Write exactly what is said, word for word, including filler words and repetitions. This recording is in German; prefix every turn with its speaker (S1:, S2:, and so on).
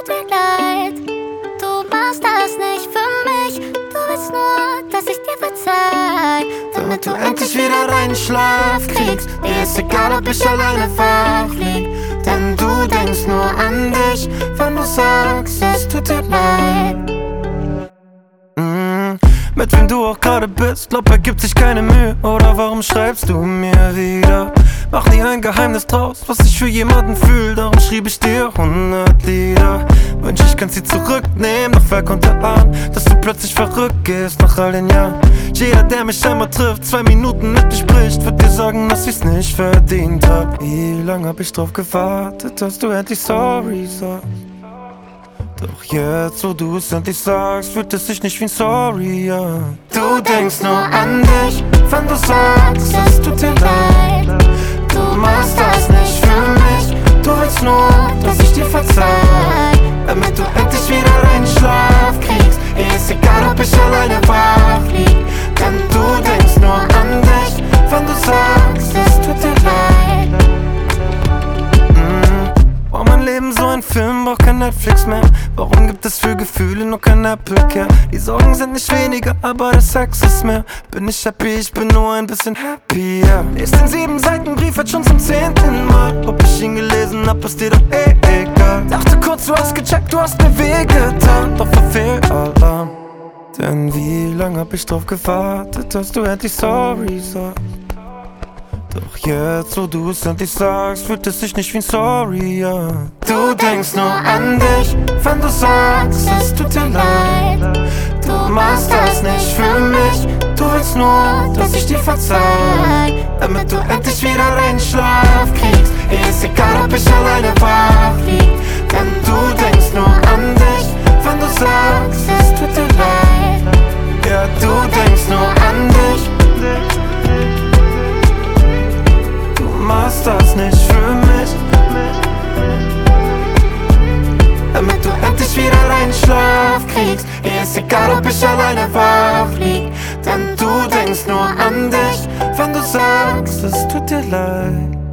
S1: tut mir leid. Du machst das nicht für mich. Du willst nur, dass ich dir verzeih, damit du endlich wieder deinen Schlaf kriegst. Dir ist egal, ob ich alleine wach lieg, denn du denkst nur an dich, wenn du sagst, es tut dir leid.
S2: mm, Mit wem du auch gerade bist, glaub, er gibt sich keine Mühe. Oder warum schreibst du mir wieder? Mach nie ein Geheimnis draus, was ich für jemanden fühl. Darum schrieb ich dir hundert Lieder. Wünsch, ich kann's sie zurücknehmen, doch wer konnte ahnen, dass du plötzlich verrückt gehst nach all den Jahren. Jeder, der mich einmal trifft, zwei Minuten mit mir spricht, wird dir sagen, dass ich's nicht verdient hab. Wie lang hab ich drauf gewartet, dass du endlich sorry sagst? Doch jetzt, wo du es endlich sagst, fühlt es sich nicht wie ein Sorry an.
S1: Du denkst nur an dich, wenn du sagst, es tut dir leid. Du machst das nicht für mich. Du willst nur, dass ich dir verzeih, damit du endlich wieder deinen Schlaf kriegst. Mir ist egal, ob ich alleine wach lieg, denn du denkst nur an dich, wenn du sagst, es tut dir leid.
S2: mm. War mein Leben so ein Film, braucht kein Netflix mehr. Warum gibt es für Gefühle nur kein Apple Care? Die Sorgen sind nicht weniger, aber der Sex ist mehr. Bin ich happy, ich bin nur ein bisschen happier. Lies den sieben Seiten Brief jetzt schon zum zehnten Mal. Ob ich ihn gelesen hab, ist dir doch eh egal. Dachte kurz, du hast gecheckt, du hast mir wehgetan, doch verfehl Alarm. Denn wie lang hab ich drauf gewartet, dass du endlich sorry sagst? Doch jetzt, wo du es endlich sagst, fühlt es sich nicht wie ein Sorry an.
S1: Du denkst nur an dich, wenn du sagst, es tut dir leid. Du machst das nicht für mich. Du willst nur, dass ich dir verzeih, damit du endlich wieder deinen Schlaf kriegst. Mir ist egal, ob ich alleine wach lieg, denn du denkst nur an dich, wenn du sagst, es tut dir leid. Ja, du denkst nur an dich.
S2: Du machst das nicht für mich,
S1: damit du endlich wieder deinen Schlaf kriegst. Mir ist egal, ob ich alleine wach lieg, denn du denkst nur an dich, wenn du sagst,
S2: es tut dir leid.